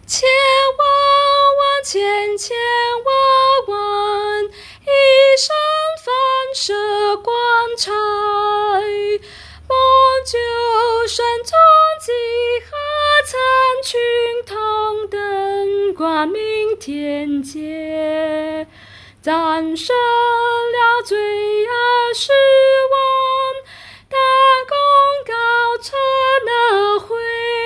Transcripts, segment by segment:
千万万千万万，一生反射光彩，梦救生终极合成群同灯光明天界，战胜了罪恶失望，大功告成了辉，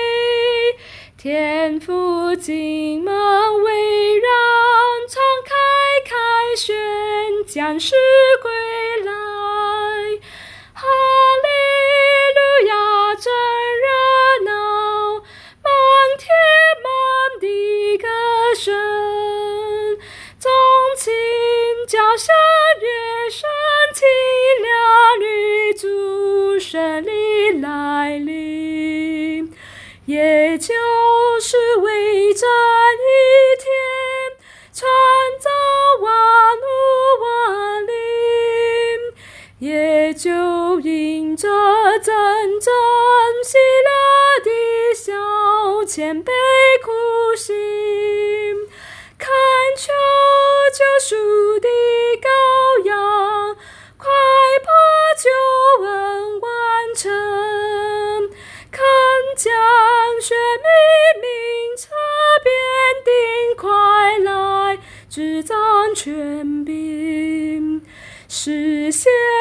天父进门为让，敞开宣将士归来，哈利路亚真热闹，满天满地歌声，钟情交响乐声凄凉，女主胜利来临，也就是为这一天，创造万物万灵，也就因着真正喜乐的小谦卑苦心，恳求救赎的羔羊，快把救恩完成，恳将宣明名册辩定，快来执掌权柄，实现